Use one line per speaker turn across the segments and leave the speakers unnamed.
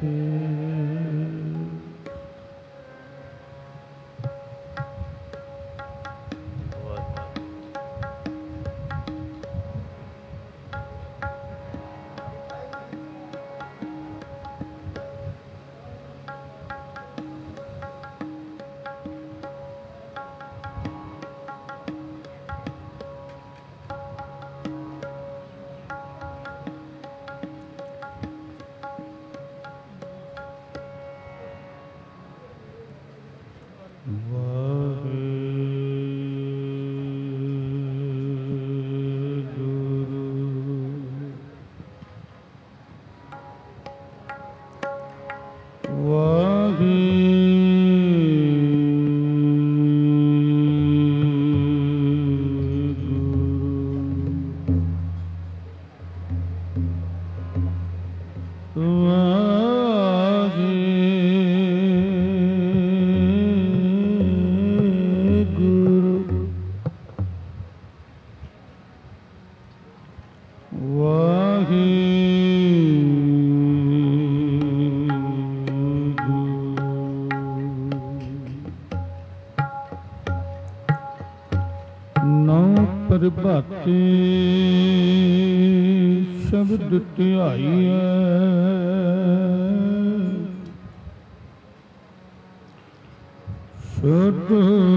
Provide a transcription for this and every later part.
ਪ੍ਰਭਾਤੇ ਸ਼ਬਦ ਧਿਆਈਐ ਸਦ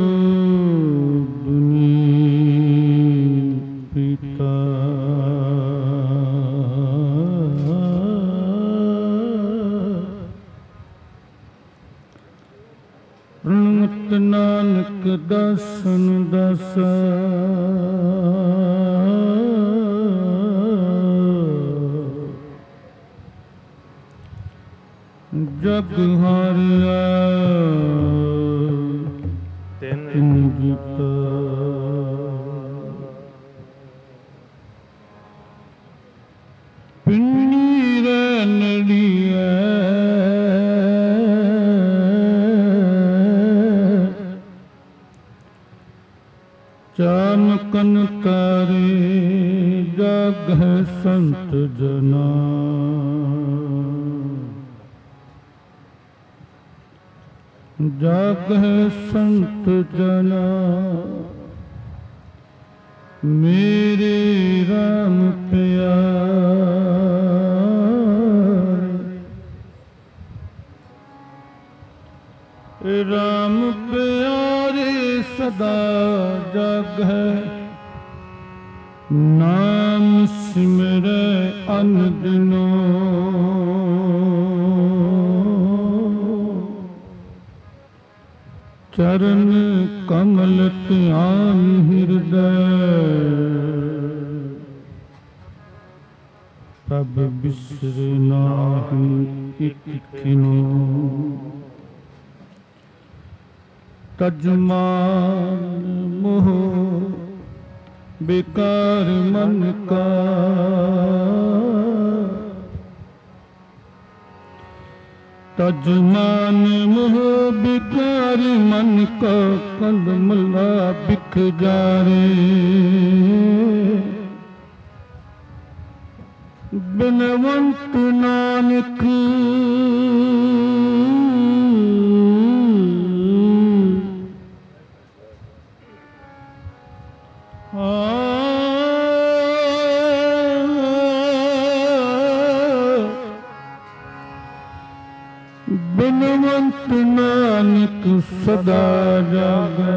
ਦੁਨੀ ਪਿਤਾ ਰਣਤ ਨਾਨਕ ਦਸਨ ਦਸ ਜਗ ਹਾਰਿਆ ਤਿਨ ਜੀਤਾ ਪਿੰਨੀ ਰਹਿ ਨੜੀਐ ਚਾਨਕਨ ਤਾਰੇ ਜਾਗਹਿ ਸੰਤ ਜਨਾ ਜਾਗਹਿ ਸੰਤ ਜਨਾ ਮੇਰੇ ਰਾਮ ਪਿਆਰੇ ਰਾਮ ਪਿਆਰੇ ਸਦਾ ਜਾਗਹਿ ਨਾਮ ਸਿਮਰੈ ਅਨ ਦਿਨੋ ਚਰਨ ਕਮਲ ਧਿਆਨ ਹਿਰਦੈ ਪ੍ਰਭ ਬਿਸਰ ਨਾਹੀ ਇਕ ਖਿਨੋ ਤਜਮਾਨ ਮੋਹ ਬੇਕਾਰ ਮਨ ਕਾ ਤਜਮਾਨ ਮੋਹ ਬਿਕਾਰ ਮਨ ਕਾ ਕੰਦਮਲਾ ਬਿਖ ਜਾਰੇ ਬਿਨਵੰਤ ਨਾਨਕ ਬਿਨਵੰਤ ਨਾਨਕ ਸਦਾ ਜਾਗੈ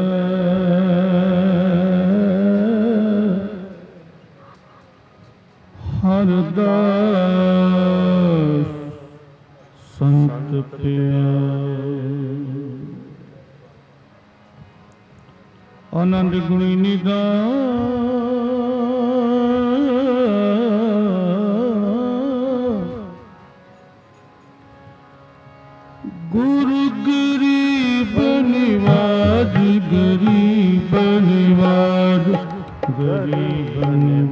ਹਰਿ ਦਾਸ ਸੰਤ ਪਿਆਰੇ ਆਨੰਦ ਗੁਣੀ ਨਿਧਾਨ ਗੁਰੂ ਗਰੀਬ ਨਿਵਾਜ ਗਰੀਬ ਨਿਵਾਜ ਗਰੀਬ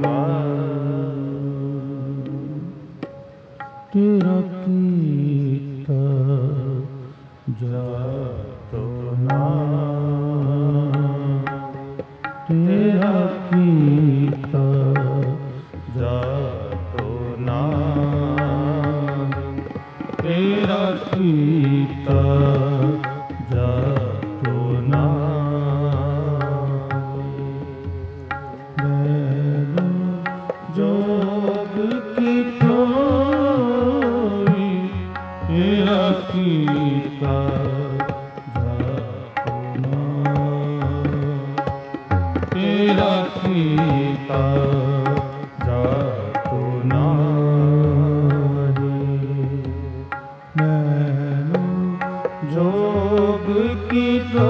ਨਿਵਾਜ ਤੇਰਾ ਕੀਤਾ ਜਾਤੋ ਨਾਮ ਤੇਰਾ ਕੀਤਾ ਜਾਤੋ ਨਾਮ ਤੇਰਾ ਕੀਤਾ ਜਾਤੋ ਨਾ ਜੋਗ ਕੀ ਕੋਈ ਤੇਰਾ ਕੀਤਾ ਜਾਤੋ ਨਾ ਤੇਰਾ ਕੀਤਾ ਜਾਤੋ ਨਾ ਜੋਗ ਕੀ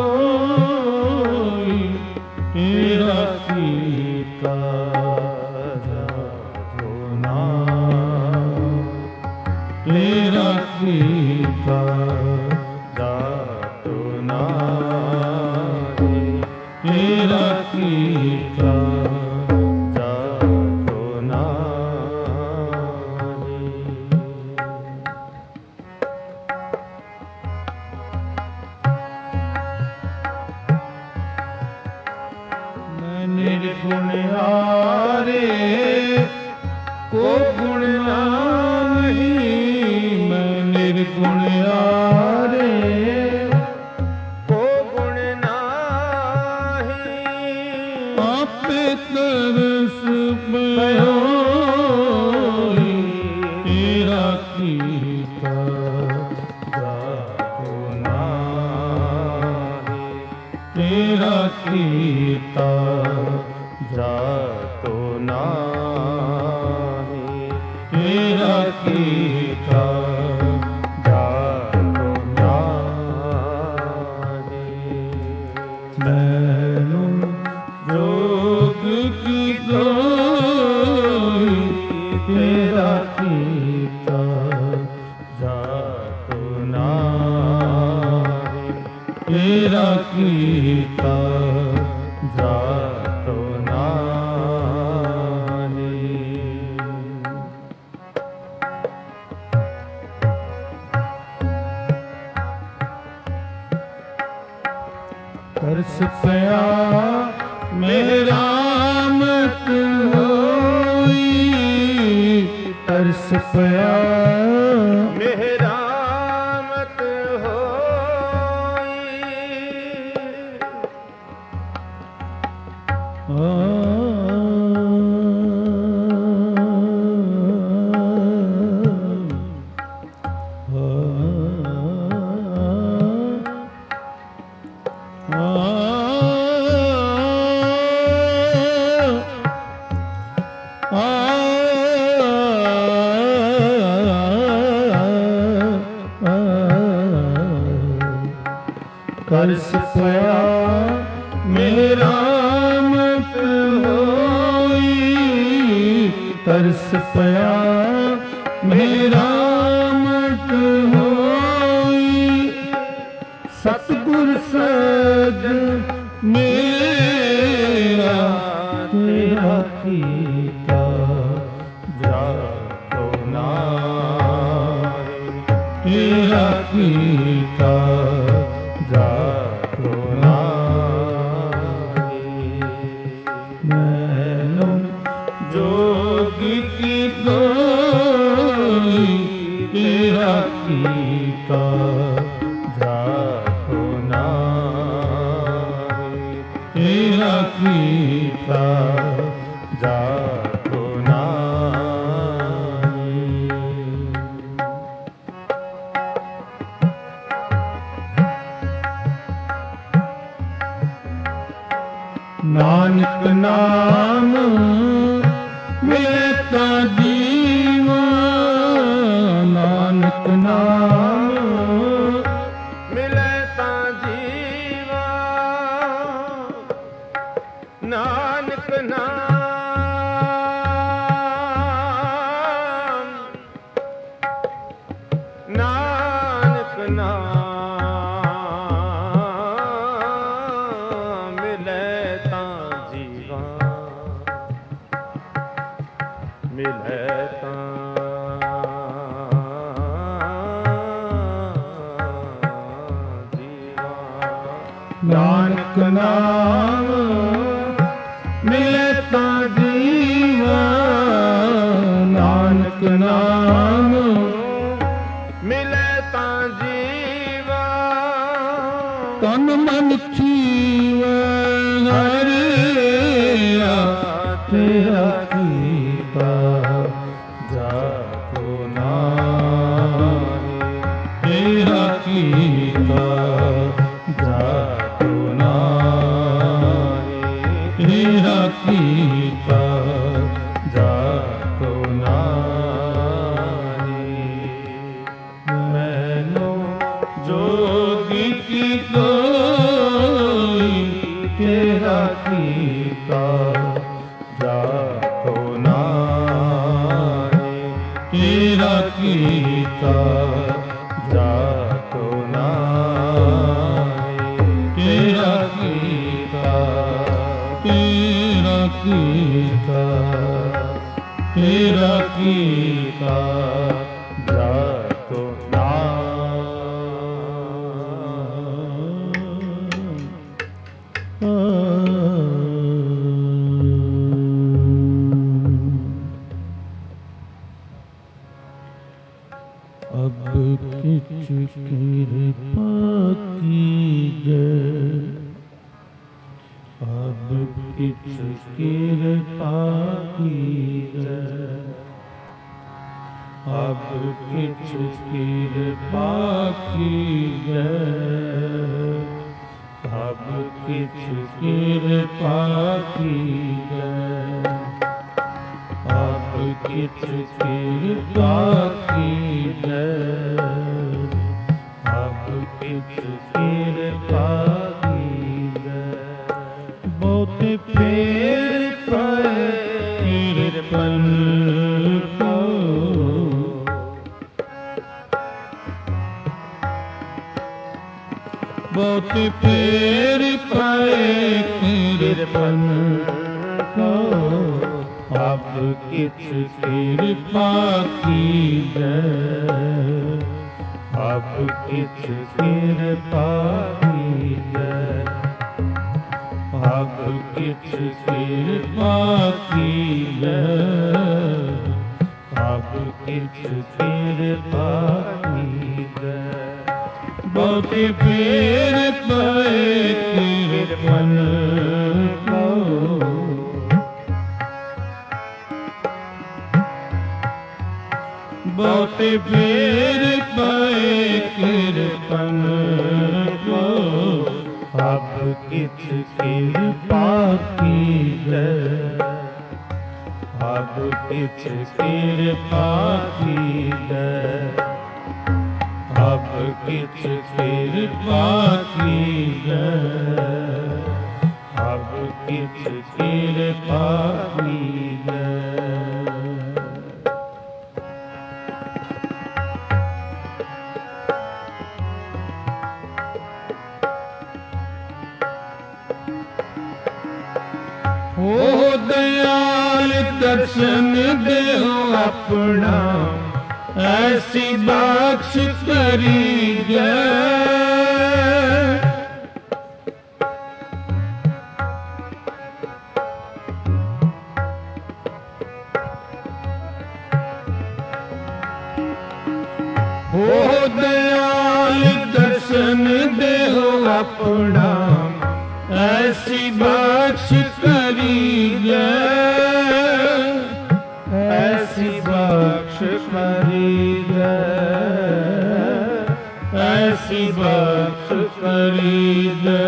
ਕੋਈ ਤੇਰਾ ਕੀਤਾ ਜਾਤੋ ਨਾ ਤੇਰਾ ਕੀਤਾ ਜਾਤੋ ਨਾ ਤੇਰਾ ਕੀਤਾ ਜਾਤੋ ਨਾ ਨਿਰਗੁਣਿਆਰੇ ਕੋ ਗੁਣ ਨਹੀਂ ਮੈਂ ਨਿਰਗੁਣਿਆਰੇ ਕੋ ਗੁਣ ਨਹੀਂ ਆਪੇ ਤਰਸ ਪਇਓ ਤੇਰਾ ਕੀਤਾ ਜਾਤੋ ਨਾਹੀ ਤੇਰਾ ਕੀਤਾ ਜਾਤੋ ਨਾਹੀ ਤੇਰਾ ਕੀਤਾ ਜਾਤੋ ਨਾਹੀ ਮੈਨੂੰ ਜੋਗ ਕੀ ਕੋਈ ਤੇਰਾ ਕੀਤਾ ਜਾਤੋ ਨਾਹੀ ਤੇਰਾ ਕੀਤਾ ਜਾਤੋ ਨਾਹੀ ਤਰਸ ਪਿਆ ਮੇਰਾ ਮਤ ਹੋਈ ਤਰਸ ਪਿਆ ਮੇਰਾ ਮਤ ਹੋਈ ਤਰਸ ਪਿਆ ਮੇਰਾ ਮਤ ਹੋਈ ਤਰਸ ਪਿਆ ਮੇਰਾ ਮਤ ਹੋਈ ਸਤਿਗੁਰ ਸਜ ਮੇਰਾ ਤੇਰਾ ਕੀਤਾ ਜਾਤੋ ਨਾਹੀ ਤੇਰਾ ਕੀਤਾ ਜਾਤੋ ਨਾਹੀ ਮੈਨੂੰ ਜੋਗ ਕੀ ਕੋਈ ਤੇਰਾ ਕੀਤਾ ਜਾਤੋ ਨਾਹੀ ਤੇਰਾ ਕੀਤਾ ਜਾਤੋ ਨਾਹੀ ਨਾਨਕ ਨਾਮ ਮਿਲੇ ਤਾਂ ਜੀਵਾ ਨਾਨਕ ਨਾਮ ਮਿਲੇ ਤਾਂ ਜੀਵਾ ਨਾਨਕ ਨਾਮ ਨਾਨਕ ਨਾਮ ਮਿਲੇ ਤਾਂ ਜੀਵਾ ਮਿਲੇ ਤਾਂ ਜੀਵਾ ਨਾਨਕ ਨਾਮ ਮਿਲੇ ਤਾਂ ਜੀਵਾ ਨਾਨਕ ਨਾਮ ਮਿਲੇ ਤਾਂ ਜੀਵਾ
ਤਨ ਮਨ ਥੀਵੈ ਹਰਿਆ ਤੇਰਾ ਕੀਤਾ
ਜਾਕੋ ਨਾਹੀ
ਤੇਰਾ ਕੀਤਾ
ਜਾਕੋ ਨਾਹੀ
ਤੇਰਾ ਕੀਤਾ
ਜਾਕੋ ਨਾਹੀ ਮੈਨੂੰ
ਜੋਗੀ ਕੀ ਕੋਈ ਤੇਰਾ ਕੀਤਾ
ਜਾਕੋ ਨਾਹੀ
ਤੇਰਾ ਕੀਤਾ
ਜਾਕੋ ਨਾਹੀ
ਤੇਰਾ ਕੀਤਾ ਤੇਰਾ ਕੀਤਾ ਤੇਰਾ ਕੀਤਾ
ਜਾਕੋ
अब किछ कृपा कीजै अब किछ कृपा कीजै अब किछ कृपा कीजै अब किछ कृपा कीजै अब किछ कृपा कीजै अब किछ कृपा कीजै बहुते फेर पाए कृपन को बहुते फेर पाए कृपन को अब किछ कृपा कीजै अब किछ कृपा कीजै अब किछ कृपा कीजै अब किछ कृपा कीजै बहुते फेर पाए कृपन को बहुते फेर पाए कृपन को अब किछ कृपा कीजै अब किछ कृपा कीजै अब किछ कृपा कीजै अब किछ कृपा कीजै ओ दयाल दर्शन देहो अपना ऐसी बख्श करीजै ओ दयाल दर्शन देहो अपना ऐसी बख्श करीजै
ऐसी बख्श करीजै
ऐसी बख्श करीजै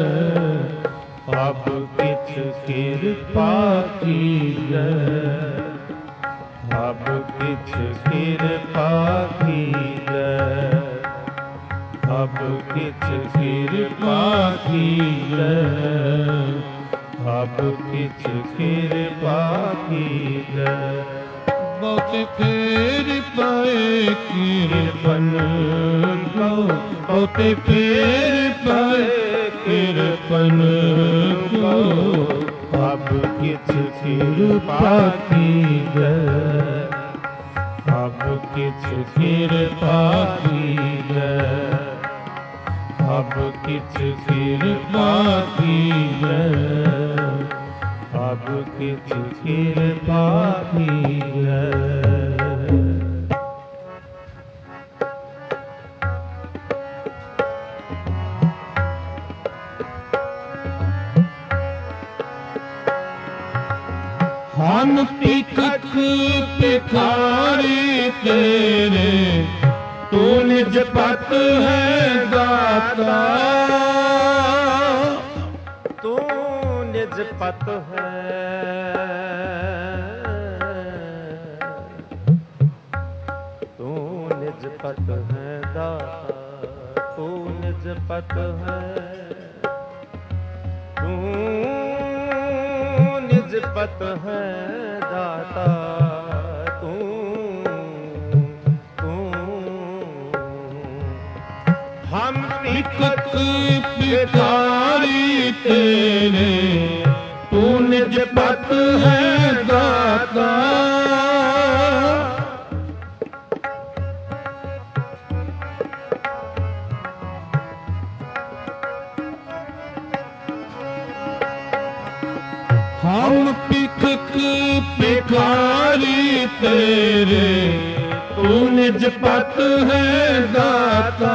अब किछ कृपा कीजै अब किछ कृपा कीजै अब किछ कृपा कीजै अब किछ कृपा कीजै
बहुते फेर पाए कृपन को बहुते फेर पाए कृपन को
अब किछ कृपा कीजै अब किछ कृपा कीजै अब किछ कृपा कीजै अब किछ कृपा कीजै
हम भिखक भिखारी तेरे, तू निज पत है दाता।
तू निज पत है, तू निज पत है दाता, तू निज पत है, तू निज पत है दाता। तू हम
भिखक भिखारी तेरे, तू निज पत है दाता। हम भिखक भिखारी तेरे, तू निज पत है दाता।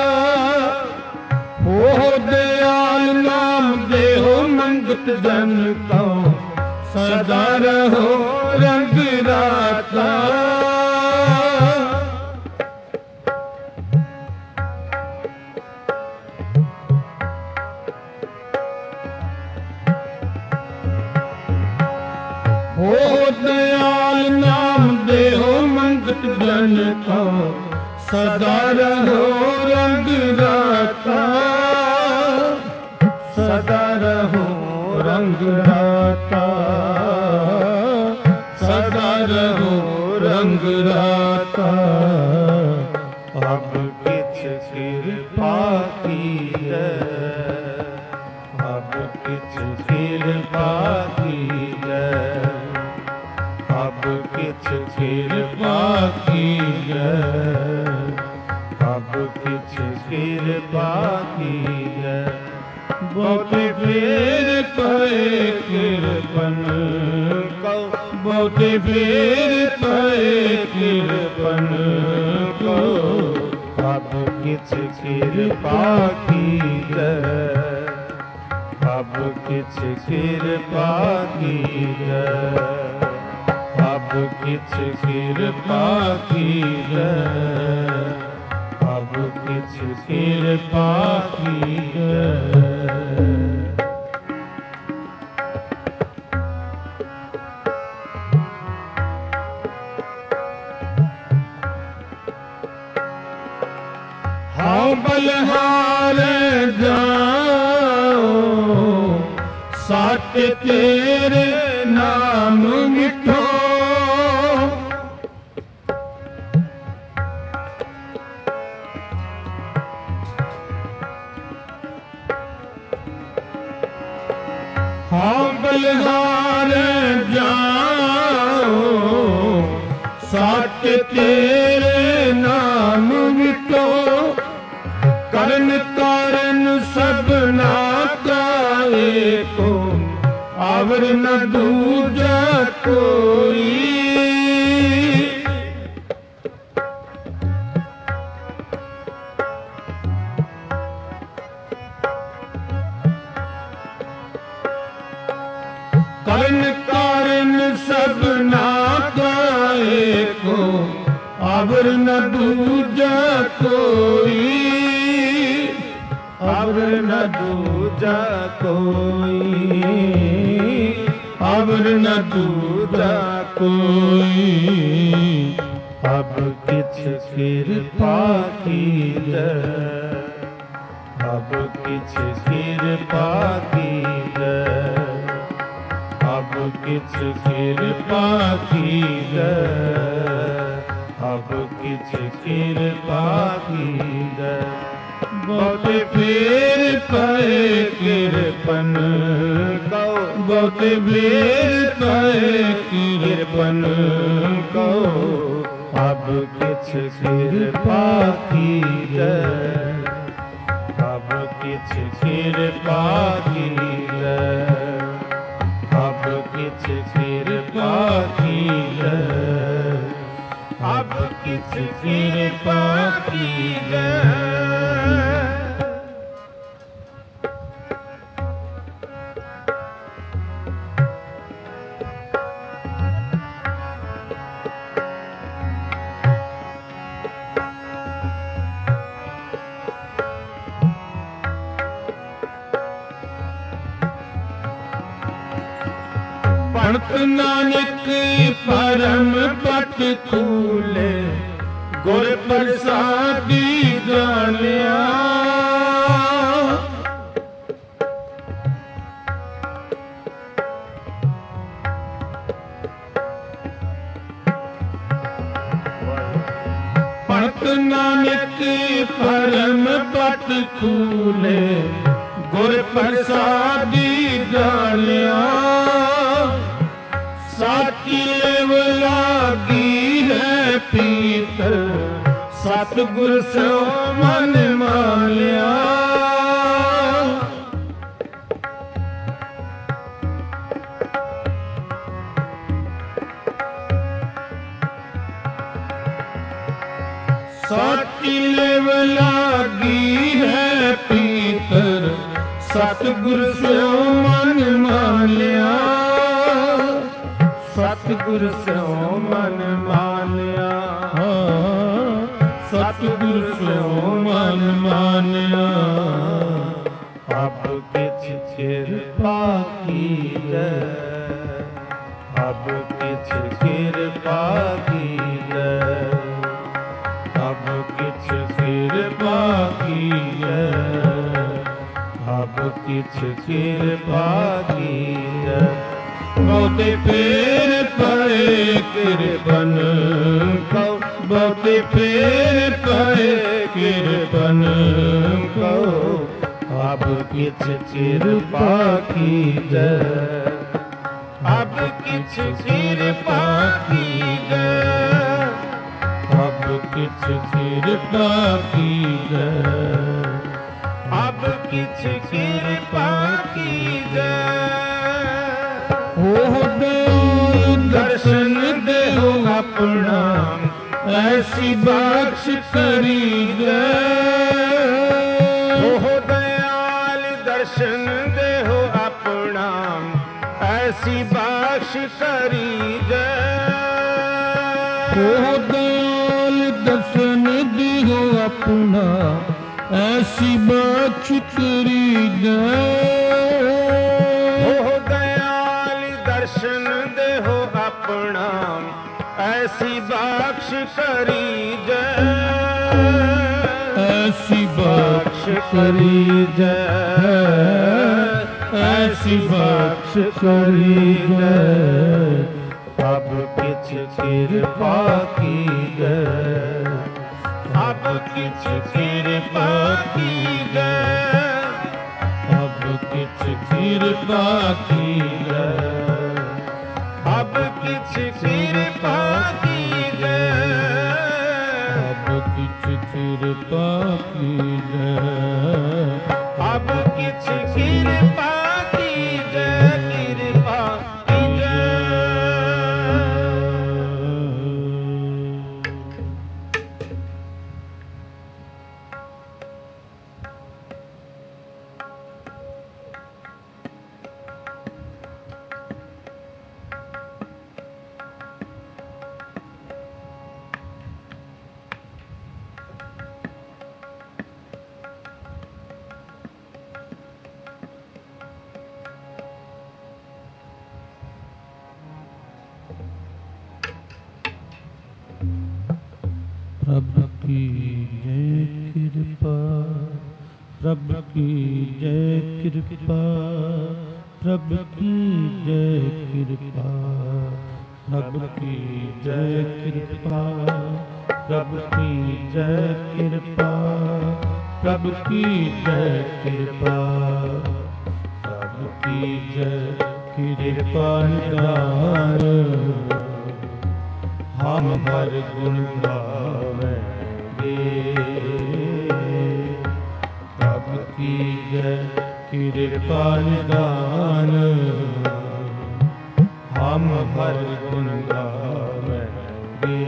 हो दयाल नाम देहो मंगत जन को, सदा रहो रंग राता। हो दयाल नाम देहो मंगत जन को, सदा रहो रंग राता। सदा रहो रंग राता, सदा रहो रंग राता।
अब किछ कृपा कीजै, अब किछ कृपा कीजै, अब किछ कृपा कीजै, अब किछ कृपा कीजै।
बहुते फेर पाए कृपन
को,
बहुते फेर पाए कृपन को।
अब किछ कृपा कीजै, अब किछ कृपा कीजै, अब किछ कृपा कीजै, अब किछ कृपा कीजै।
हाँ बलहार जाओ, साथ तेरे नाम मिठो। हाँ बलहार जाओ, साथ तेरे नाम मिठो। करन कारण सबना का एको, आवर न दूजा कोई। करन कारण सबना का एको, आवर न दूजा कोई।
अवर न दूजा कोई,
अवर न दूजा कोई।
अब किछ कृपा कीजै, अब किछ कृपा कीजै, अब किछ कृपा कीजै, अब किछ कृपा कीजै।
बहुते फेर पाए कृपन
को,
बहुते फेर पाए कृपन
को। अब किछ कृपा कीजै, अब किछ कृपा कीजै, अब किछ कृपा कीजै, अब किछ कृपा कीजै।
पढ़त नानक परम पट
खूले गुर प्रसादी जानिया।
पढ़त नानक परम पट खूले
गुर प्रसादी जानिया। साची लेव लागी है पीतर सतगुर सो मन मानिया। साची लेव लागी है पीतर सतगुर सो मन मानिया। सतगुर सो मन मानिया।
सतगुर सो मन मानिया।
अब किछ कृपा कीजै। अब किछ कृपा कीजै। अब किछ कृपा कीजै। अब किछ कृपा कीजै।
बहुते फेर पए कृपन को, बहुते फेर पए कृपन को।
अब किछ कृपा कीजै। अब किछ कृपा कीजै।
अब किछ कृपा कीजै।
अब किछ कृपा कीजै।
ओह दयाल दर्शन देहो अपना, ऐसी बख्श करीजै।
ओह दयाल दर्शन देहो अपना, ऐसी बख्श करीजै।
ओह दयाल दर्शन देहो अपना, ऐसी बख्श करीजै।
ओह दयाल दर्शन देहो अपना, ऐसी बख्श करीजै।
ऐसी
बख्श करीजै। ऐसी बख्श करीजै। अब किछ कृपा कीजै। अब किछ कृपा कीजै।
अब किछ कृपा कीजै।
अब किछ कृपा कीजै।
अब किछ कृपा कीजै।
अब किछ कृपा कीजै। कृपा कीजै।
प्रभु की जय कृपा, प्रभु की जय कृपा, प्रभु की जय कृपा, प्रभु की जय कृपा, प्रभु की जय कृपा, प्रभु की जय कृपा, प्रभु की जय कृपा निधान। हम हर गुण गावेंगे, प्रभु की जय कृपा निधान। हम हर गुण गावेंगे,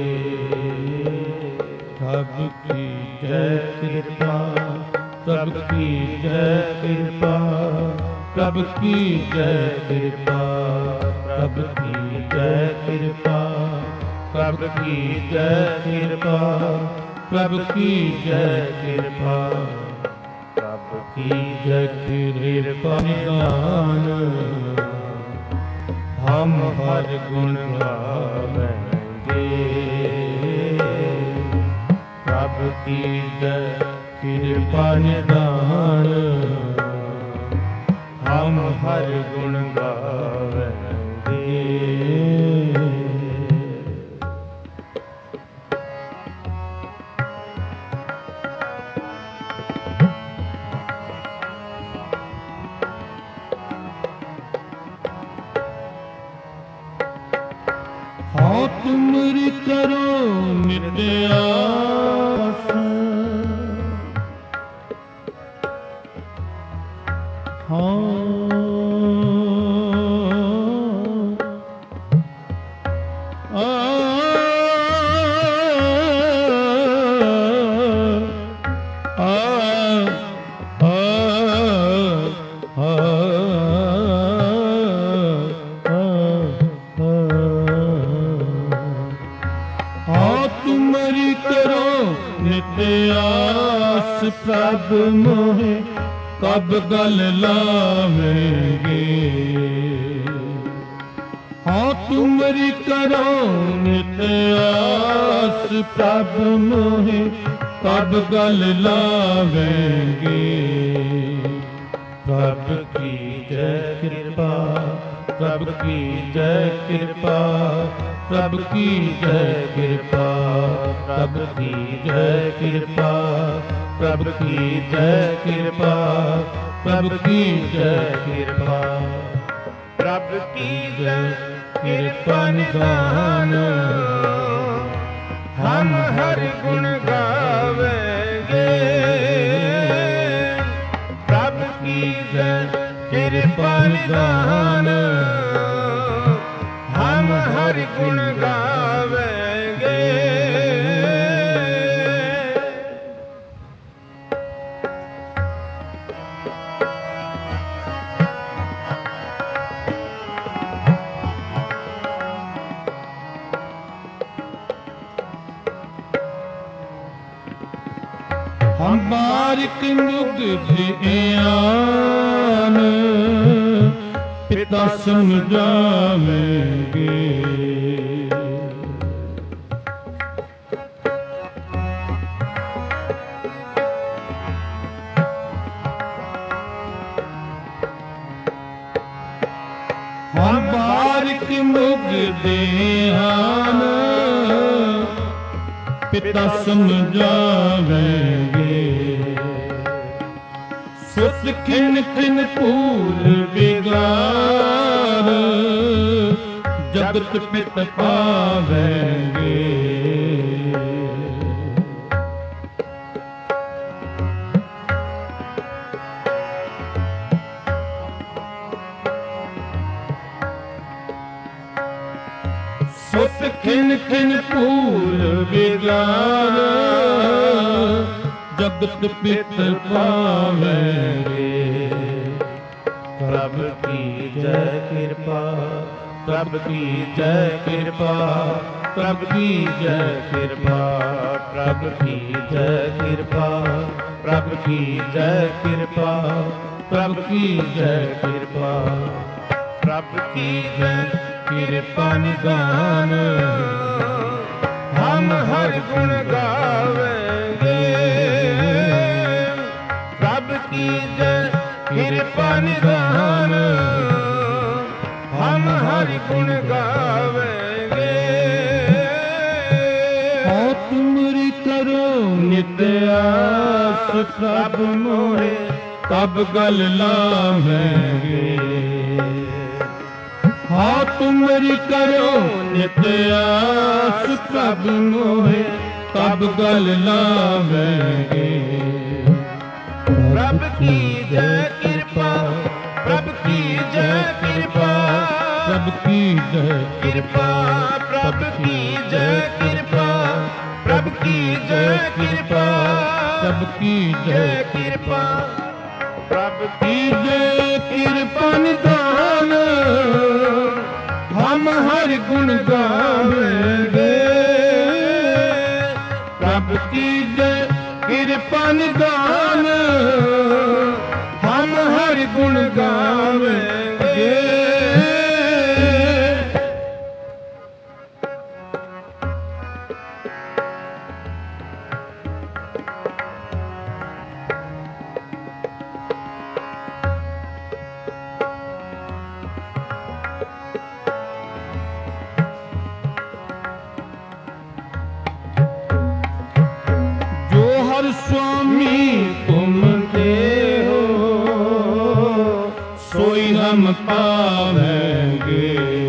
प्रभु की जय कृपा, प्रभु की जय कृपा, प्रभु की जय कृपा, प्रभु की जय कृपा, प्रभु की जय कृपा, प्रभु की जय कृपा, प्रभु की जय कृपा निधान। हम
हम हर गुण गावेंगे। प्रभु की जय कृपा निधान, हम हर गुण गावेंगे।
हाँ तुमरी करो नित्य आस, तुमरी करो नित्य आस, प्रभु मोहे कब गल लावेंगे। हाँ तुमरी करो नित्य आस, प्रभु मोहे कब गल लावेंगे। प्रभु की जय कृपा, प्रभु की जय कृपा, प्रभु की जय कृपा, प्रभु की जय कृपा, प्रभु की जय कृपा, प्रभु की जय कृपा,
प्रभु की जय कृपा निधान, हम हर गुण गावेंगे। प्रभु की जय कृपा निधान, हम हर गुण गावेंगे।
हम बारिक मुग्ध आन, पिता समझावेंगे। हम बारिक मुग्ध आन, पिता समझावेंगे। सुत खिन खिन फूल बिगार, जगत पित पावेंगे। सुत खिन खिन फूल बिगार, जगत पित पावेंगे।
प्रभु की जय कृपा, प्रभु की जय कृपा, प्रभु की जय कृपा, प्रभु की जय कृपा, प्रभु की जय कृपा, प्रभु की जय कृपा, प्रभु की जय कृपा निधान, हम हर गुण गावेंगे। प्रभु की जय कृपा निधान, हम हर गुण गावेंगे।
हाँ तुमरी करो नित्य आस, प्रभु मोहे कब गल लावेंगे। हाँ तुमरी करो नित्य आस, प्रभु मोहे कब गल लावेंगे।
प्रभु की जय कृपा, प्रभु की जय कृपा,
प्रभु की जय
कृपा, प्रभु की जय कृपा, प्रभु की जय कृपा,
प्रभु की जय
कृपा, प्रभु
की जय कृपा निधान, हम हर गुण गावेंगे। प्रभु की जय कृपा निधान, हम हर गुण गावेंगे। हम पावेंगे।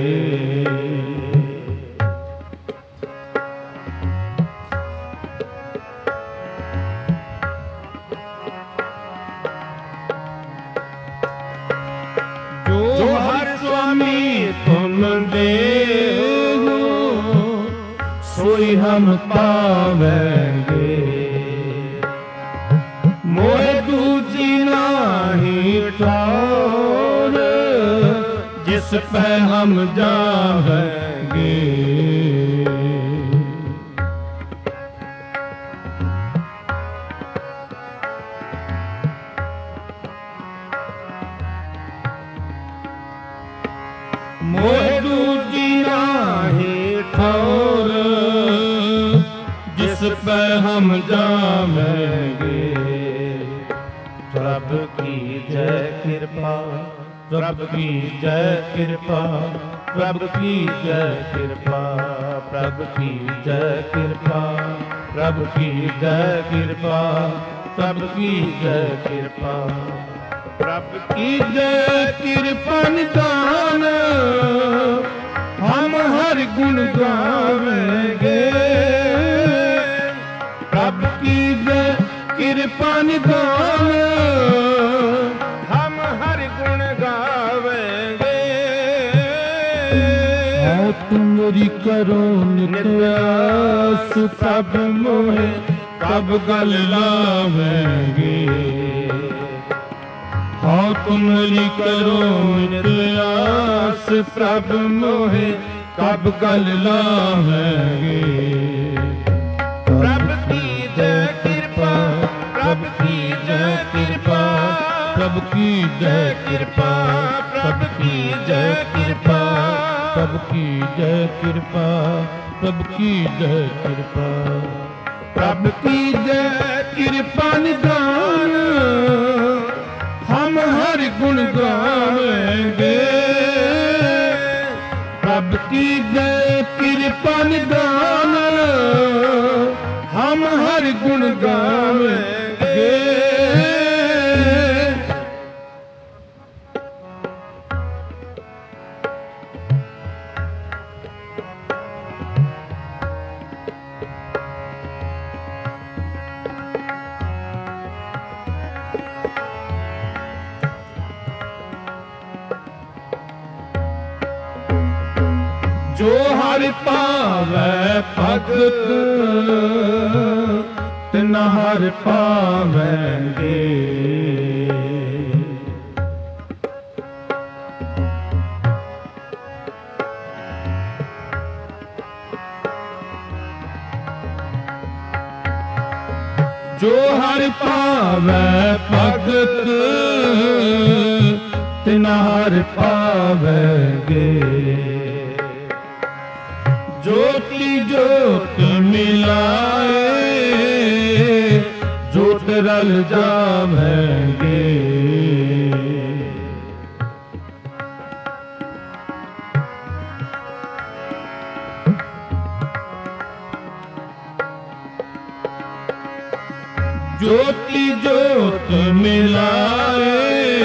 जो हर स्वामी तुम दे सोई हम पावेंगे। मोह दूजी नाही ठौर जिस पे हम जावेंगे। मोह दूजी नाही ठौर जिस पे हम जावेंगे।
प्रभु की जय कृपा, प्रभु की जय कृपा, प्रभु की जय कृपा, प्रभु की जय कृपा, प्रभु की जय कृपा, प्रभु की जय कृपा,
प्रभु की जय कृपा निदान हम हर गुण गावेंगे। प्रभु की जय कृपा निदान
हम हर गुण गावेंगे।
आओ तुमरी करो नित्यास सब मोहे कब गल लावेंगे। हाँ तुमरी करो नित्यास सब मोहे कब गल लावेंगे।
प्रभु की जय कृपा, प्रभु की जय कृपा,
प्रभु की जय
कृपा, प्रभु की जय कृपा,
प्रभु की जय कृपा, प्रभु की जय कृपा, प्रभु की जय कृपा निदान हम हर गुण गावेंगे। प्रभु की जय कृपा निदान हम हर गुण गावेंगे। जो हर पावै भगत तिन हर पावेंगे। जो हर पावै भगत तिन हर पावेंगे। ज्योति ज्योत मिलाए ज्योत रल जावेंगे। ज्योति ज्योत मिलाए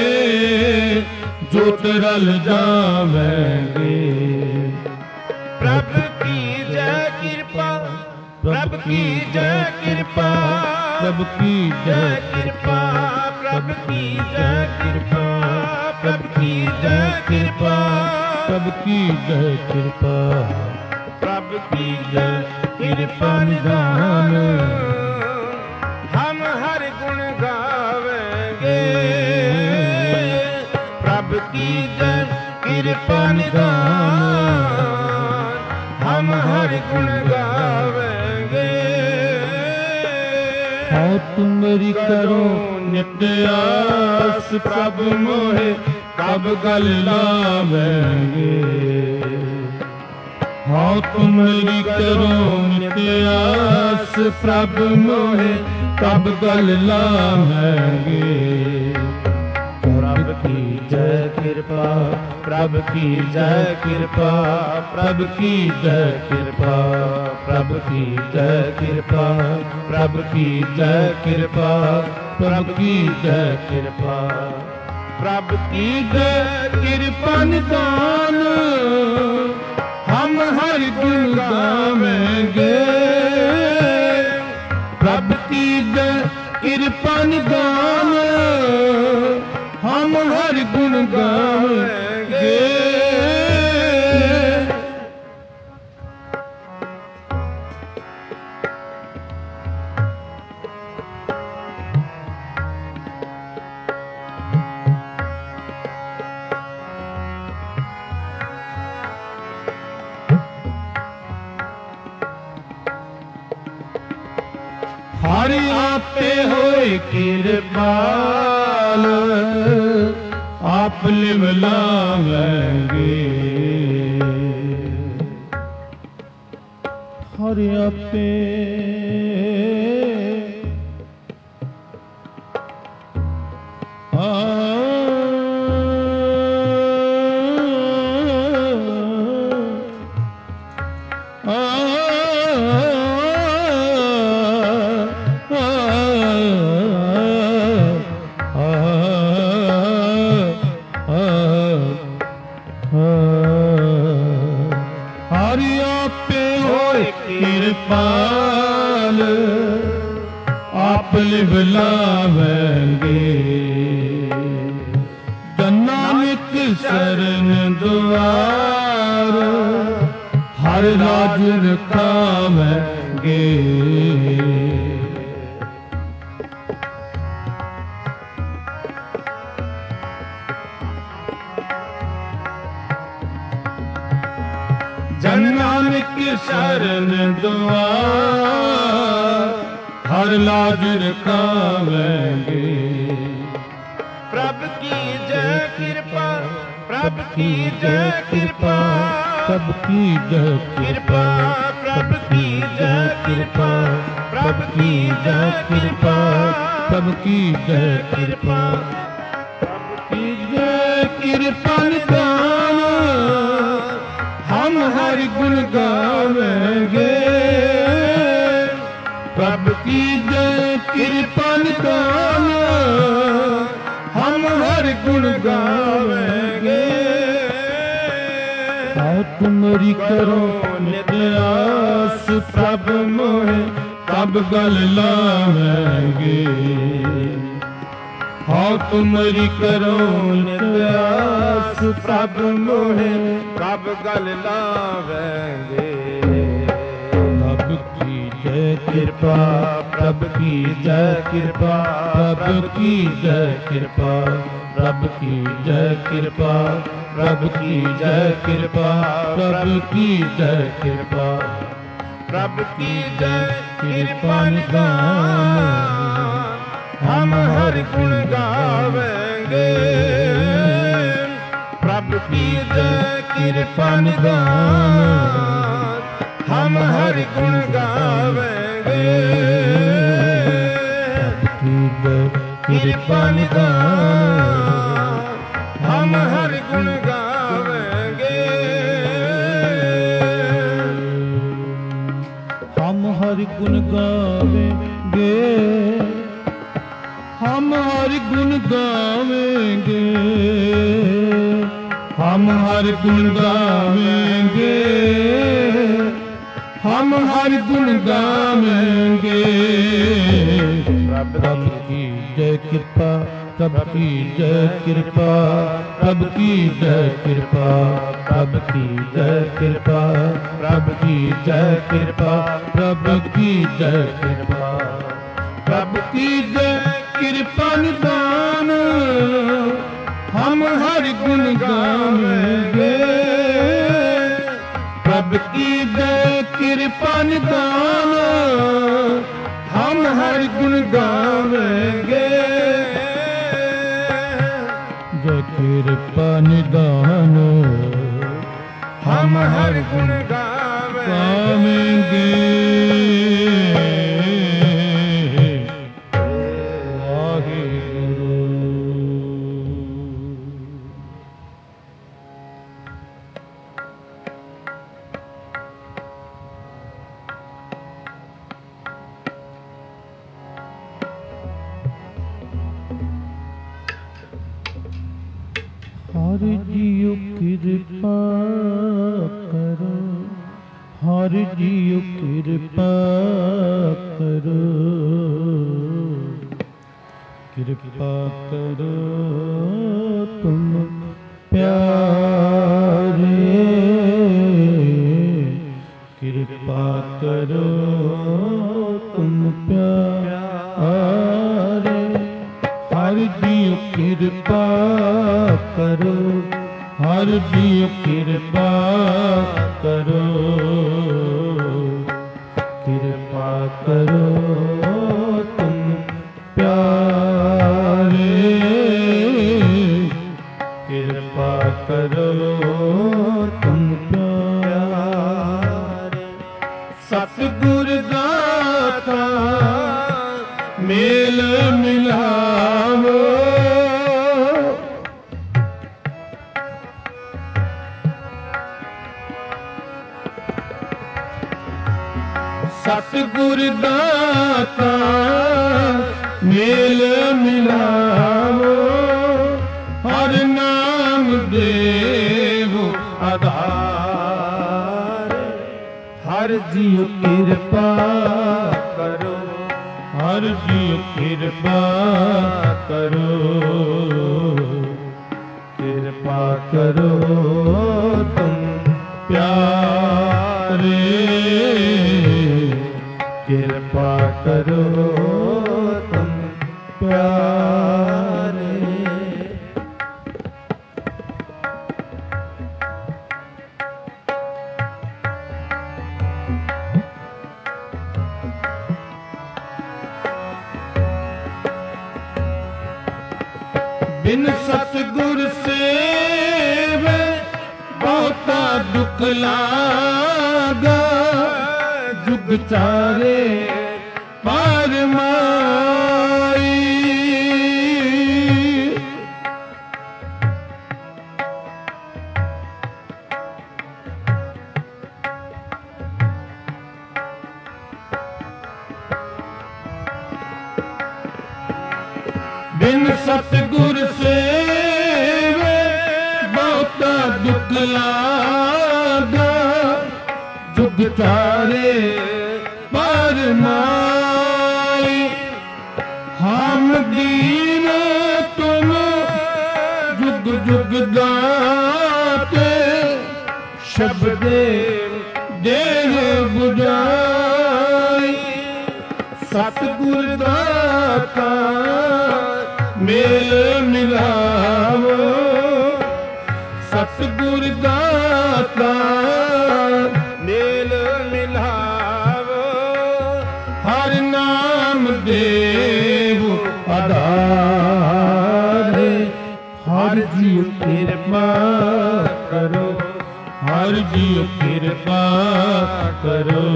ज्योत रल जावेंगे।
प्रभु की जय कृपा, प्रभु की जय कृपा,
प्रभु की जय
कृपा, प्रभु की जय कृपा, प्रभु की जय कृपा,
प्रभु की जय कृपा,
प्रभु की जय कृपा निदान हम हर गुण गावेंगे। प्रभु की जय कृपा निदान हम हर गुण गावेंगे।
हाँ तुमरी करो नित्य आस प्रभु मोहे कब गल लावेंगे। हाँ तुमरी करो नित्य आस प्रभु मोहे कब गल लावेंगे।
प्रभु की जय कृपा, प्रभु की जय कृपा, प्रभु की जय कृपा, प्रभु की जय कृपा, प्रभु की जय कृपा, प्रभु की जय कृपा, प्रभ की
जय कृपा निदान हम हर गुण गावेंगे। प्रभ की जय कृपा निदान हम हर गुण गावेंगे। हर आपे होए कृपाल आप लिवलावेंगे। हर आपे कृपाल आप लिवलावेंगे। नानक शरण द्वार हर राज रखावेंगे। नानक शरण द्वार हर लाज रखावेंगे।
प्रभ की जय कृपा, प्रभ की जय कृपा,
प्रभ की जय कृपा,
प्रभ की जय कृपा, प्रभ की जय कृपा,
प्रभ की जय कृपा, प्रभ की जय कृपा निदान हम हर गुण गावेंगे। प्रभ की जय कृपा निदान हम हर गुण गावेंगे। तुमरी करो नित आस प्रभ मोहे तब गल लावेंगे। हाँ तुमरी करो नित आस प्रभ मोहे
कब गल लावेंगे।
प्रभ की जय कृपा, प्रभ की जय कृपा, प्रभ की जय कृपा, प्रभ की जय कृपा, प्रभ की जय कृपा, प्रभ की जय कृपा,
प्रभ की जय
कृपा निदान
हम हर गुण गावेंगे। प्रभ की जय
कृपा निदान
हम हर गुण गावेंगे।
कृपा निदान
हम हर गुण गावेंगे।
हम हर गुण गावेंगे। हम हर गुण गावेंगे। हम हर गुण गावेंगे। हम हर गुण गावेंगे। प्रभ की जय कृपा, प्रभ की जय कृपा, प्रभ की जय कृपा, प्रभ की जय कृपा, प्रभ की जय कृपा, प्रभ की जय कृपा, प्रभ की जय कृपा निदान हम हर गुण गावेंगे। प्रभ की जय कृपा निदान हम हर गुण गावेंगे। जय कृपा निदान
हम हर गुण गावेंगे।
ਹਰਿ ਜੀਉ ਕਿਰਪਾ ਕਰੋ, ਹਰਿ ਜੀਉ ਕਿਰਪਾ ਕਰੋ, ਕਿਰਪਾ ਕਰੋ ਤੁਮ ਪਿਆਰੇ, ਕਿਰਪਾ ਕਰੋ ਤੁਮ ਪਿਆਰੇ, ਹਰਿ ਜੀਉ ਕਿਰਪਾ ਕਰੋ, ਹਰਿ ਜੀਉ ਕਿਰਪਾ ਕਰੋ, ਕਿਰਪਾ ਕਰੋ ਤੁਮ ਪਿਆਰੇ, ਕਿਰਪਾ ਕਰੋ ਤੁਮ ਪਿਆਰੇ। ਸਤਿਗੁਰ ਦਾਤਾ ਮੇਲ ਮਿਲਾਵੋ, ਸਤਿਗੁਰ ਦਾਤਾ ਮੇਲ ਮਿਲਾਵੋ, ਹਰ ਨਾਮ ਦੇਵ ਆਧਾਰ, ਹਰ ਜੀਉ ਕਿਰਪਾ ਕਰੋ, ਹਰ ਜੀਉ ਕਿਰਪਾ ਕਰੋ, ਕਿਰਪਾ ਕਰੋ ਤੁਮ ਪਿਆਰੇ, ਕਿਰਪਾ ਕਰੋ ਤੁਮ ਪਿਆਰੇ। ਬਿਨ ਸਤਿਗੁਰ ਸੇਵ ਬਹੁਤਾ ਦੁਖ ਲਾਗਾ, ਜੁਗ ਚਾਰੇ ਪਾਰ ਮਾਈ, ਬਿਨ ਸਤਿਗੁਰ ਸੇਵ ਬਹੁਤਾ ਦੁਖ ਲਾਗਾ, ਜੁਗ ਚਾਰੇ ਪਰ ਮਾਈ, ਹਮ ਦੀਨ ਤੁਮ ਜੁਗ ਜੁਗ ਦਾਤੇ, ਸ਼ਬਦੇ ਦੇਹ ਬੁਝਾਈ, ਸਤਿਗੁਰ ਦਾਤਾ ਮੇਲ ਮਿਲਾਵੋ, ਸਤਿਗੁਰ ਦਾਤਾ ਮੇਲ ਮਿਲਾਵੋ, ਹਰ ਨਾਮ ਦੇਵ ਆਧਾਰ, ਹਰ ਜੀਉ ਕਿਰਪਾ ਕਰੋ, ਹਰ ਜੀਉ ਕਿਰਪਾ ਕਰੋ,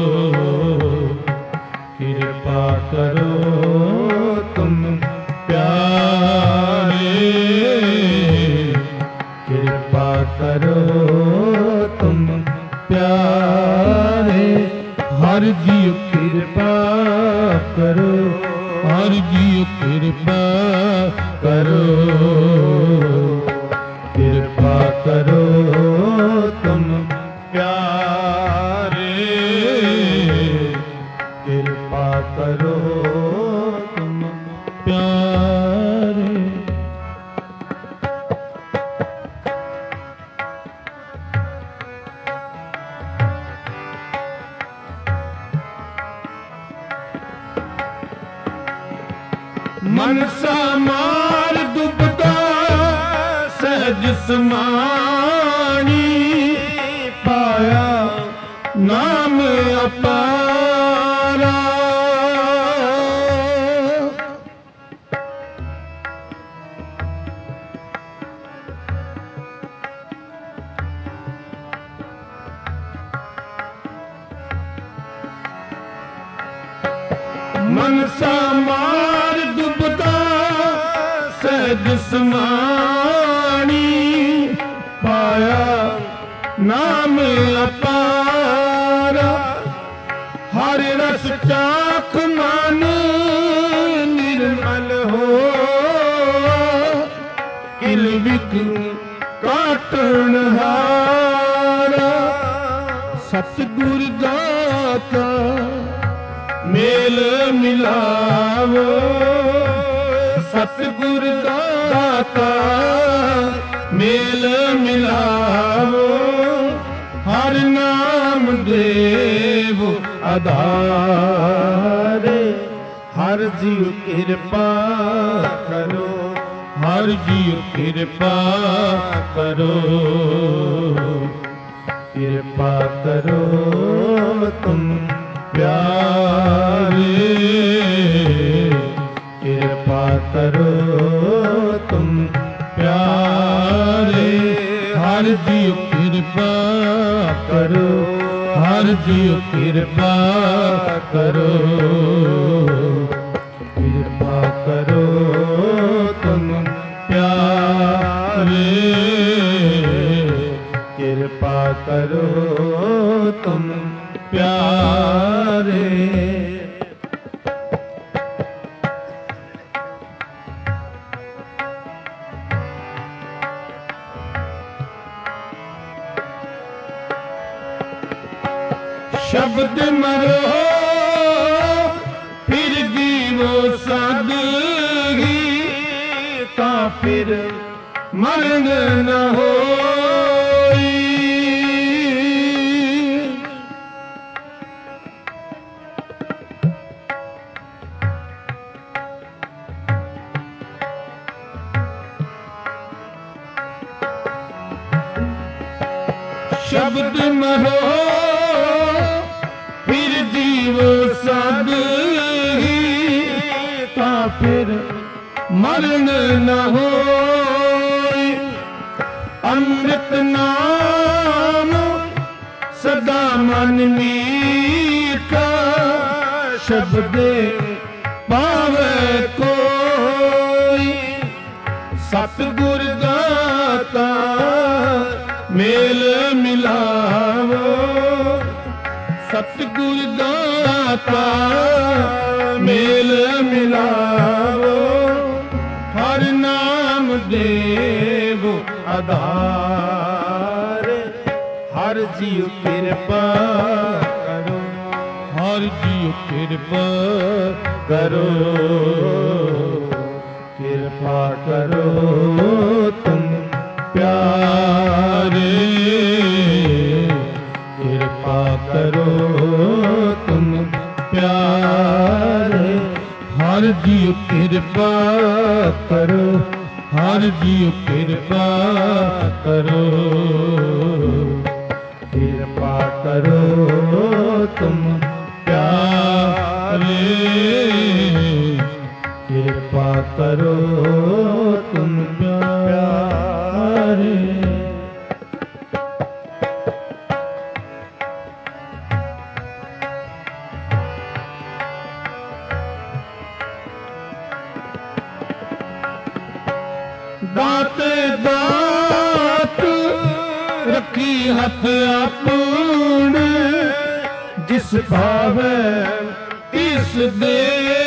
ਕਿਰਪਾ ਕਰੋ ਤੁਮ ਪਿਆਰੇ, ਕਿਰਪਾ ਕਰੋ ਤੁਮ ਪਿਆਰੇ, ਹਰ ਜੀਉ ਕਿਰਪਾ ਕਰੋ, ਹਰ ਜੀਉ ਕਿਰਪਾ ਕਰੋ, ਕਿਰਪਾ ਕਰੋ ਤੁਮ ਪਿਆਰੇ, ਕਿਰਪਾ ਕਰੋ ਤੁਮ ਪਿਆਰੇ। ਮਨਸਾ ਮਾਰ ਦੁਬਦਾ ਸਹਿਜ ਸਮਾਣੀ, ਪਾਇਆ ਨਾਮ ਅਪਾਰਾ, ਮਨਸਾ ਮਾਰ ਦੁਬਦਾ ਸਹਿਜ ਸਮਾਣੀ, ਪਾਇਆ ਨਾਮ ਅਪਾਰਾ, ਹਰ ਰਸ ਚਾਖ ਮਨ ਨਿਰਮਲ ਹੋ, ਕਿਲ ਵਿਕ ਕਾਟਣ ਹਾਰਾ ਸਤਿਗੁਰ ਦਾਤਾ ਮੇਲ ਮਿਲਾਵੋ ਸਤਿਗੁਰ ਦਾਤਾ ਮੇਲ ਮਿਲਾਵੋ ਹਰ ਨਾਮ ਦੇਵ ਆਧਾਰ ਹਰ ਜੀਉ ਕਿਰਪਾ ਕਰੋ ਹਰ ਜੀਉ ਕਿਰਪਾ ਕਰੋ ਕਿਰਪਾ ਕਰੋ ਤੁਮ ਪਿਆਰੇ ਕਿਰਪਾ ਕਰੋ ਤੁਮ ਪਿਆਰੇ ਹਰ ਜੀਉ ਕਿਰਪਾ ਕਰੋ ਹਰ ਜੀਉ ਕਿਰਪਾ ਕਰੋ ਕਿਰਪਾ ਕਰੋ ਤੁਮ ਪਿਆਰੇ ਕਿਰਪਾ ਕਰੋ ਤੁਮ ਪਿਆਰੇ ਸ਼ਬਦ ਮਰੋ ਫਿਰ ਜੀਵੋ ਸਾਦਗੀ ਤਾਂ ਫਿਰ ਮਰਨ ਨ ਹੋਈ ਸ਼ਬਦ ਮਰੋ ਫਿਰ ਜੀਵ ਸਾਦਗੀ ਤਾਂ ਫਿਰ ਮਰਨ ਨ ਹੋਈ ਅੰਮ੍ਰਿਤ ਨਾਮ ਸਦਾ ਮਨ ਮੀਠਾ ਸ਼ਬਦੇ ਪਾਵੇ ਕੋਈ ਸਤਿਗੁਰ ਦਾਤਾ ਮੇਲ ਮਿਲਾਵੋ ਸਤਿਗੁਰ ਦਾਤਾ ਮੇਲ ਮਿਲਾਵੋ ਹਰ ਨਾਮ ਦੇਵ ਆਧਾਰ ਹਰ ਜੀਉ ਕਿਰਪਾ ਕਰੋ ਹਰ ਜੀਉ ਕਿਰਪਾ ਕਰੋ ਕਿਰਪਾ ਕਰੋ ਤੁਮ ਪਿਆਰੇ ਕਿਰਪਾ ਕਰੋ ਤੁਮ ਪਿਆਰੇ ਹਰ ਜੀਉ ਕਿਰਪਾ ਕਰੋ ਹਰ ਜੀਉ ਕਿਰਪਾ ਕਰੋ ਕਿਰਪਾ ਕਰੋ ਤੁਮ ਪਿਆਰੇ ਕਿਰਪਾ ਕਰੋ ਤੁਮ ਪਿਆਰੇ ਦਾਤ ਦਾਤ ਰੱਖੀ ਹੱਥ ਆਪਣੇ ਜਿਸ ਭਾਵੈ ਤਿਸ ਦੇ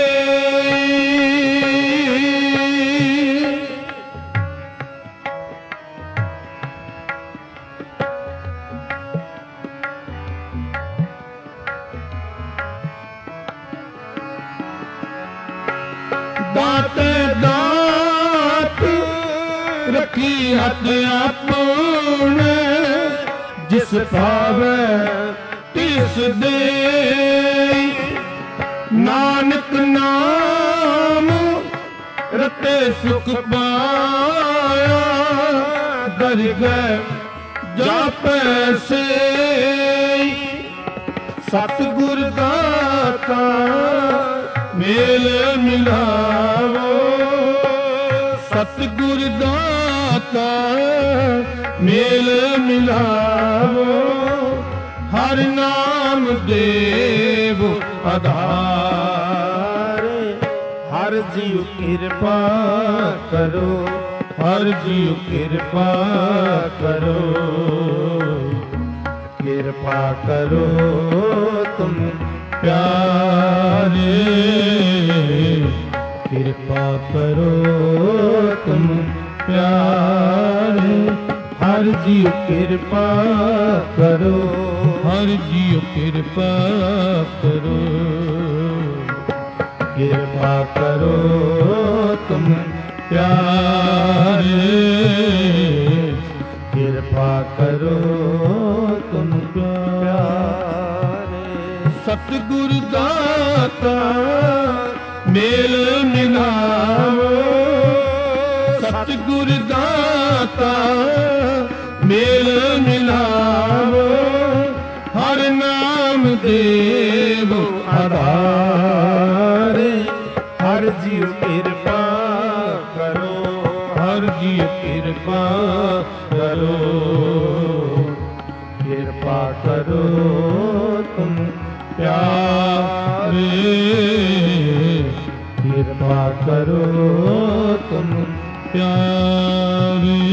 ਦਾਤ ਦਾਤ ਰੱਖੀ ਹੱਥ ਆਪਣੇ ਜਿਸ ਭਾਵੈ ਤਿਸ ਦੇ ਨਾਨਕ ਨਾਮ ਰਤੇ ਸੁਖ ਪਾਇਆ ਦਰਗਹਿ ਜਾਪੈ ਸੇ ਸਤਿਗੁਰ ਦਾਤਾ ਮੇਲ ਮਿਲਾਵੋ ਸਤਿਗੁਰ ਦਾਤਾ ਮੇਲ ਮਿਲਾਵੋ ਹਰ ਨਾਮ ਦੇਵ ਆਧਾਰ ਹਰ ਜੀਉ ਕਿਰਪਾ ਕਰੋ ਹਰ ਜੀਉ ਕਿਰਪਾ ਕਰੋ ਕਿਰਪਾ ਕਰੋ ਤੁਮ ਪਿਆਰੇ ਕਿਰਪਾ ਕਰੋ ਤੁਮ ਪਿਆਰੇ ਜੀਓ ਕਿਰਪਾ ਕਰੋ, ਹਰ ਜੀਓ ਕਿਰਪਾ ਕਰੋ, ਕਿਰਪਾ ਕਰੋ ਤੁਮ ਪਿਆਰੇ, ਕਿਰਪਾ ਕਰੋ ਤੁਮ ਪਿਆਰੇ। ਸਤਿਗੁਰ ਦਾਤਾ ਮੇਲ ਮਿਲਾਵੋ, ਸਤਿਗੁਰ ਦਾਤਾ ਮੇਲ ਮਿਲਾਵੋ, ਹਰ ਨਾਮ ਦੇਵ ਆਧਾਰੇ, ਹਰ ਜੀਉ ਕਿਰਪਾ ਕਰੋ, ਹਰ ਜੀਉ ਕਿਰਪਾ ਕਰੋ, ਕਿਰਪਾ ਕਰੋ ਤੁਮ ਪਿਆਰੇ, ਕਿਰਪਾ ਕਰੋ ਤੁਮ ਪਿਆਰੇ,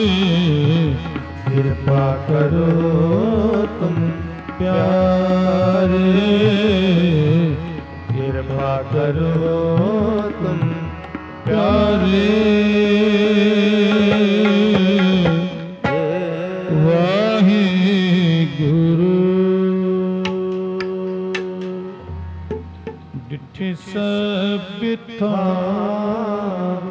ਕਿਰਪਾ ਕਰੋ ਤੁਮ ਪਿਆਰੇ, ਕਿਰਪਾ ਕਰੋ ਤੁਮ ਪਿਆਰੇ। ਵਾਹਿਗੁਰੂ ਡਿਠੇ ਸਭ ਥਾਂ,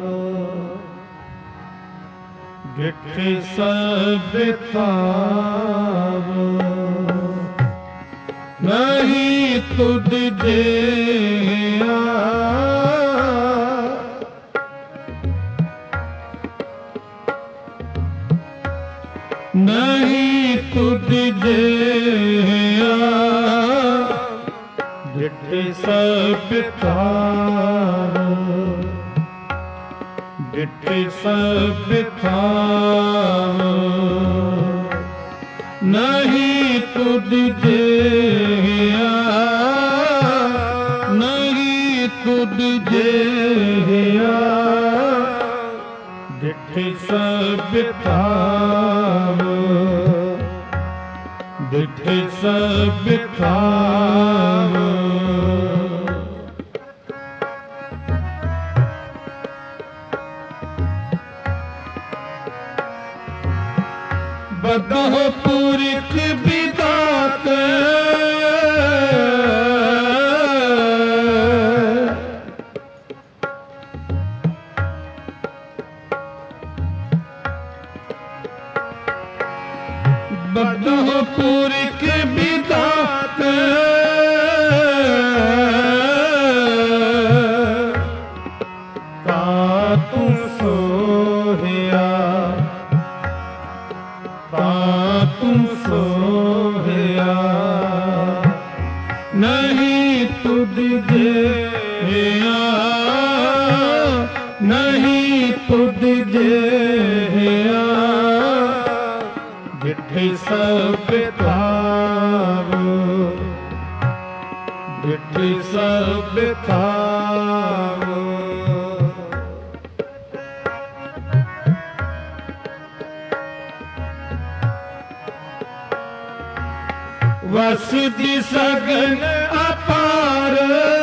ਡਿਠੇ ਸਭ ਥਾਂ, ਨਹੀਂ ਤੁਧ ਜਿਹਾ, ਨਹੀਂ ਤੁਧ ਜਿਹਾ, ਡਿਠੇ ਸਭ ਥਾਂ, ਡਿਠੇ ਸਭ ਥਾਂ, ਨਹੀਂ ਤੁਧ ਜਿਹਾ, ਨਹੀਂ ਤੁਧ ਜਿਹਾ, ਡਿਠੇ ਸਭ ਥਾਂ, ਡਿਠੇ ਸਭ ਥਾਂ। ਬਦਹ ਪੁਰਖ ਬਿਦਾਤ, ਬਦਹ ਪੁਰਖ ਬਿਦਾਤ, ਤਾ ਤੂੰ ਸੋਹਿਆ, ਤਾ ਤੂੰ ਸੋਹਿਆ, ਨਹੀਂ ਤੁਧ ਜਿਹਾ, ਨਹੀਂ ਤੁਧ ਜਿਹਾ, ਡਿਠੇ ਸਭ ਥਾਂ, ਡਿਠੇ ਸਭ ਥਾਂ। ਵਸ ਦੀ ਸਗਨ ਅਪਾਰ,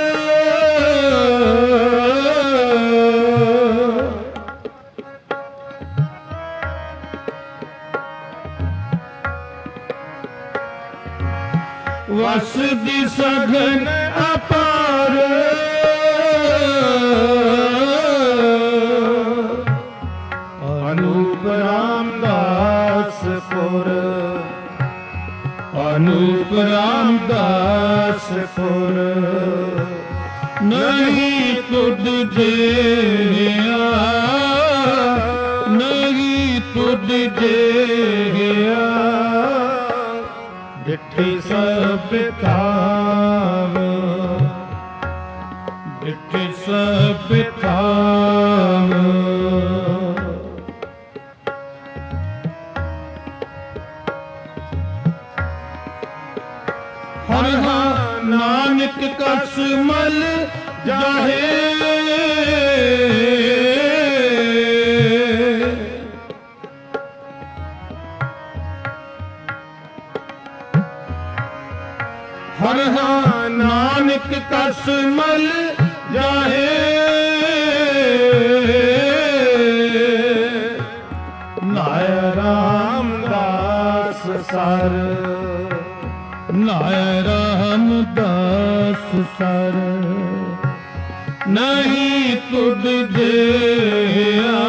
ਵਸ ਦੀ ਸਗਨ ਅਪਾਰ, ਅਨੂਪ ਰਾਮਦਾਸਪੁਰ, ਅਨੂਪ ਰਾਮਦਾਸਪੁਰ, ਨਹੀਂ ਤੁਧ ਜਿਹਾ, ਨਹੀਂ ਤੁਧ ਜਿਹਾ, ਡਿਠੇ ਸਭ ਥਾਂ, ਡਿਠੇ ਸਭ ਥਾਂ। ਹਰ ਨਾਨਕ ਕਸ ਮਲ ਜਾਹੇ, ਹਰ ਨਾਨਕ ਕਸ ਮਲ ਜਾਹੇ, ਨਾਇ ਰਾਮ
ਸਰ
ਨਾਇ ਰਾਮਦਾਸ ਸਰ ਨਹੀਂ ਤੁਧ ਜਿਆ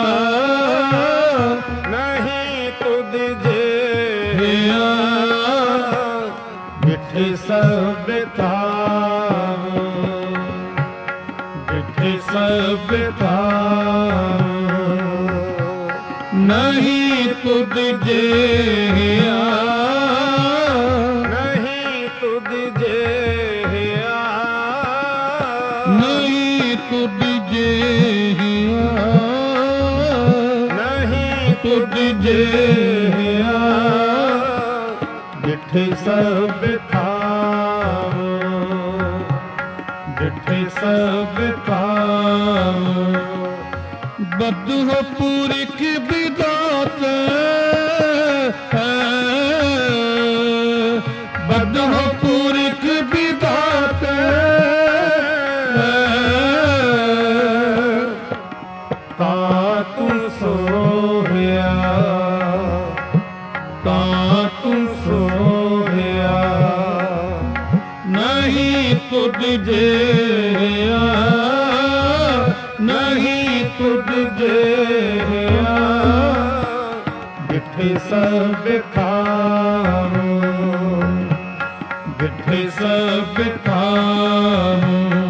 ਨਹੀਂ ਤੁਧ ਜਿਆ ਡਿਠ ਸਭ ਥਾਮ ਡਿਠ ਸਭ ਥਾਮ
ਨਹੀਂ ਤੁਧ ਜਿਆ
ਨਹੀਂ ਤੁਧ ਜਿਆ
ਨਹੀਂ ਤੁਧ ਜਿਆ
ਨਹੀਂ ਤੁਧ ਜਿਆ ਡਿਠ ਸਭ ਥਾਮ ਡਿਠ ਸਭ ਥਾਮ
ਬਦਹੁ ਪੁਰਖ ਵਿਦਾਤ ਬਦਹੁ ਪੁਰਖ ਵਿਦਾਤ
ਤਾਂ ਤੂੰ ਸੋਹਿਆ ਤਾਂ ਤੂੰ ਸੋਹਿਆ
ਨਹੀਂ ਤੁਧ ਜਿਆ ਨਹੀਂ ਤੁਧ ਜਿਆ
ਡਿਠ ਸਭ ਥਾਮ ਡਿਠ ਸਭ ਥਾਮ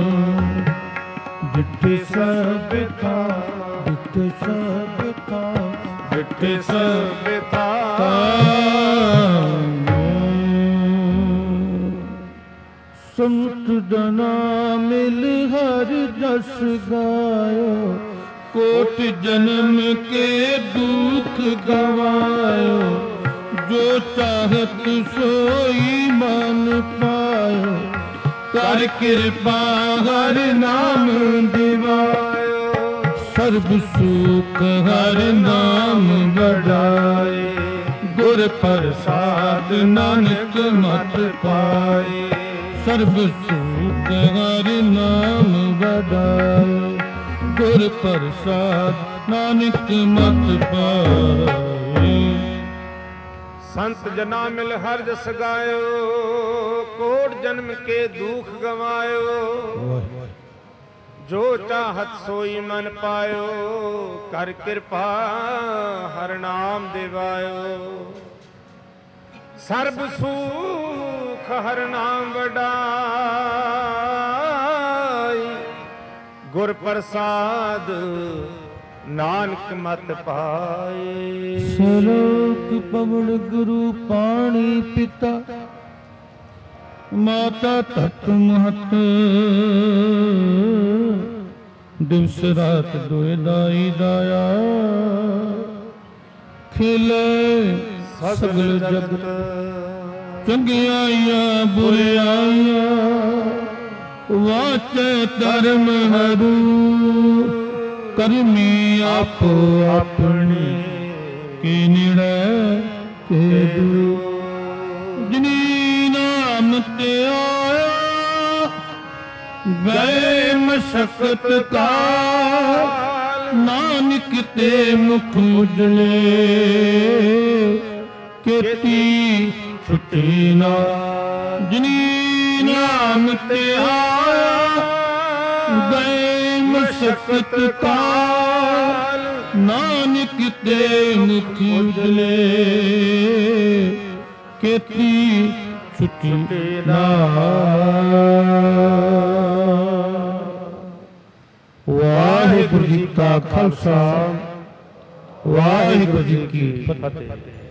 ਡਿਠ ਸਭ ਥਾਮ
ਡਿਠ ਸਭ ਥਾਮ
ਡਿਠ ਸਭ ਥਾਮ
ਸੰਤ ਜਨਾ ਮਿਲ ਹਰ ਜਸ ਗਾਇਓ ਕੋਟ ਜਨਮ ਕੇ ਦੁਖ ਗਵਾਇਓ ਜੋ ਚਾਹਤ ਸੋਈ ਮਨ ਪਾਇਓ ਕਰ ਕਿਰਪਾ ਹਰ ਨਾਮ ਦਿਵਾਇਓ ਸਰਬ ਸੁਖ ਹਰ ਨਾਮ ਵਡਾਏ ਗੁਰ ਪ੍ਰਸਾਦ ਨਾਨਕ ਮਤ ਪਾਏ ਸਰਬ ਸੁਖ ਹਰ ਨਾਮ ਵਡਾਏ ਗੁਰ ਪ੍ਰਸਾਦ ਨਾਨਕ ਮਤ ਪਾਏ
ਸੰਤ ਜਨਾ ਮਿਲ ਹਰ ਜਸ ਗਾਇਓ ਕੋਟ ਜਨਮ ਕੇ ਦੁਖ ਗਵਾਇਓ ਜੋ ਚਾਹਤ ਸੋਈ ਮਨ ਪਾਇਓ ਕਰ ਕਿਰਪਾ ਹਰ ਨਾਮ ਦਿਵਾਇਓ ਸਰਬ ਸੁਖ ਹਰ ਨਾਮ ਵਡਾਈ ਗੁਰ ਪ੍ਰਸਾਦ ਨਾਨਕ ਮਤ ਪਾਏ
ਸਲੋਕ ਪਵਨ ਗੁਰੂ ਪਾਣੀ ਪਿਤਾ ਮਾਤਾ ਤਤ ਮਹਤ ਦਿਵਸ ਰਾਤ ਦੋਇ ਦਾਈ ਦਾਇਆ ਖਿਲੇ ਸਗਲ ਜਗਤ ਚੰਗਿਆਈਆਂ ਬੁਰਿਆਈਆਂ ਵਾਚੇ ਧਰਮ ਹਰੂ ਕਰਮੀ ਆਪੋ ਆਪਣੀ ਕੀ ਨਿੜੈ ਕੇ ਦੂ ਜਿਨੀ ਨਾਮ ਤੇ ਆਇਆ ਗਏ ਮਸ਼ਕਤ ਕਾਲ ਨਾਨਕ ਤੇ ਮੁਖ ਉਜਲੇ ਕੀਤੀ ਛੁੱਟੀ ਨਾ ਜਿਨੀ ਨਾਮ ਤੇ ਆਇਆ ਗਏ ਮਸ਼ਕਤ ਕਾਲ ਨਾਨਕ ਤੇ ਮੁਖ ਉਜਲੇ ਕੀਤੀ ਛੁੱਟੀ ਨਾ ਵਾਹਿਗੁਰੂ ਜੀ ਕਾ ਖਾਲਸਾ ਵਾਹਿਗੁਰੂ ਜੀ ਕੀ ਫਤਿਹ।